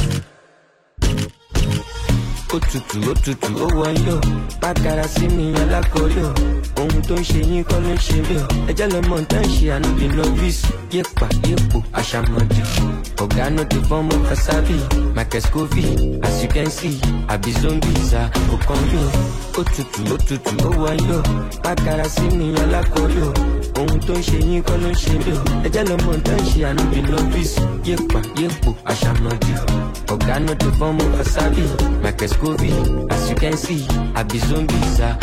Q: Òtútù, òtútù, ó wọlé o. Bákàrà sí mi alákòólé o. Ohun tó ń ṣe yín kọ́ ló ń ṣe mí o. Ẹjẹ́ lọ mọ̀ tá ń ṣe ànúbì lọ́fíìsì. Yépa, yépo, àṣàmọ̀dì. Ọ̀gá náà ti fọ́n mọ́ Kasabi. Michael Scoville, as you can see. Àbí zombies à òkan mi. Òtútù, òtútù, ó wọlé o. Bákàrà sí mi alákòólé o. Ohun tó ń ṣe yín kọ́ ló ń ṣe mí o. Ẹjẹ́ lọ mọ̀ tá ń ṣe ànúbì lọ́fíìsì. Yépa, yépo, àṣàmọ̀dì. Ọ̀gá náà ti fọ́n mọ́ Kasabi. Michael Scoville, as you can see, I be zombies. Uh.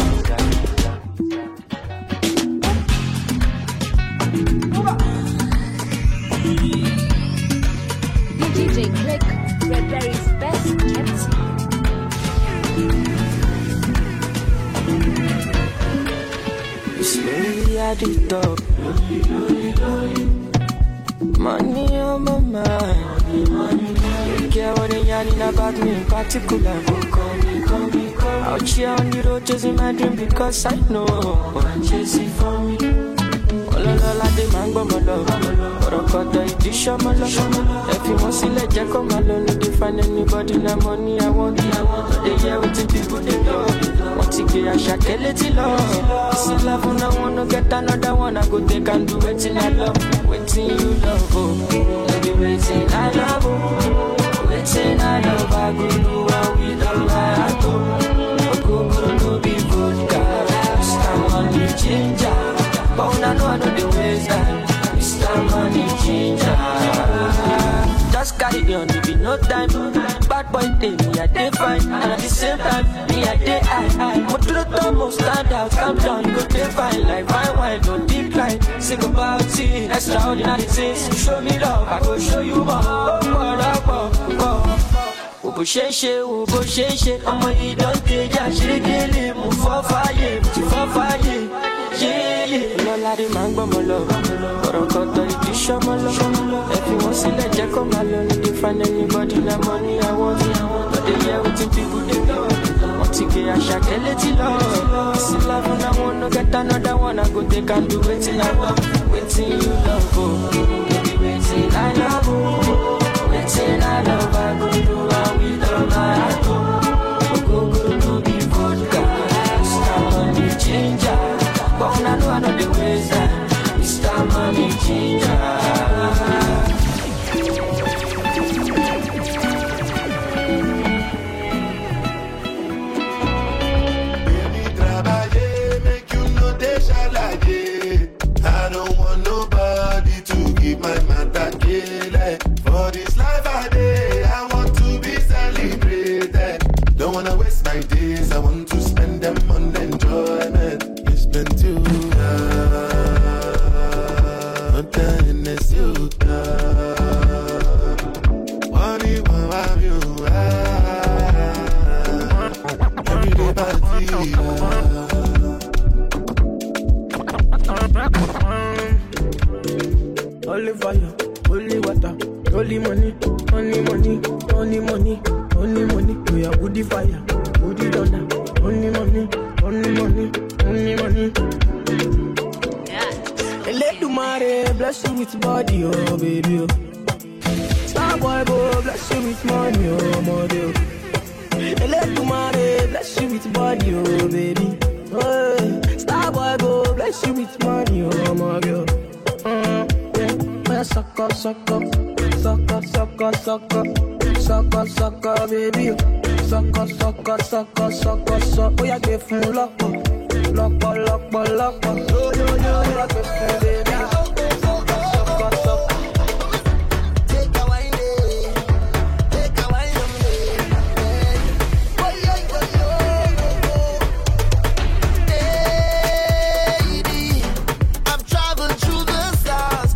A: D J Click, Redberry's best kept secret.
Q: It's slowly at the top. Money on my mind. You care what they yarning about me in particular. Out here on the road chasing my dream because I know I'm chasing for me. All along I demand my love. But I got the edition my love. If you want to let Jack come alone, no define anybody. The money I want, I want. They hear what the people they know. Want to get a shakeleti love. This is love and I wanna get another one. I go take and do waiting I love. Waiting you love, oh. Baby waiting I love, oh. Waiting I love. I go do what we don't like, oh. Ginger, but I know I know the ways that Mister Money Ginger. Just carry on, it be no time. Bad boy day, me I day fine, and at the same time, me I day high. But to the top, most stand out, calm down, go day fine. Like fine wine, don't decline. Sing about it, extraordinary things. Show me love, I go show you more. Oh, what up, oh, oh. Bó ṣe ṣe o bó ṣe ṣe ọmọ yìí dọ́ńtẹ̀ jà ṣe délé mú fọ́ fàyè mú ti fọ́ fàyè yéyé. Lọ́ládé máa ń gbọ́mọ lọ ọ̀rọ̀ kọ̀tọ̀ ìdí ṣọ́mọ lọ. Ẹ fi wọ́n sílẹ̀ jẹ́ kó máa lọ ní define anybody na money I want. But they hear wetin people dey talk. Wọ́n ti gbé Àṣàkẹ́ létí lọ. Sí love na one no get another one I go take and do wetin I love. Wetin you love o, baby wetin I love o. Wetin I love I go do and with all my heart o. Ogogoro no be vodka,
C: wanna waste my days. I want to spend them on enjoyment. It's been too long. Not done is you done. Money, one of you. Every day, party.
B: Only fire, only water, only money, only money, only money, only money. We are woody fire, woody thunder, only money, only money, only money. And let the mare bless you with body, oh baby. Oh. Star boy go bless you with money, oh model. And let the mare bless you with body, oh baby. Oh, star boy go bless you with money, oh my girl. Mm. Suck up, suck up, suck up, suck up, suck up, suck up, suck up, baby. Suck up, suck up, suck up, suck up, suck up. Oh, yeah, give me lock up, lock up, lock up, lock up. Yo, yo, yo, yeah, give me, baby. Suck up, suck up, suck up. Take a wine, take a wine, oh, yo, yo, yo, baby. I've traveled through the stars.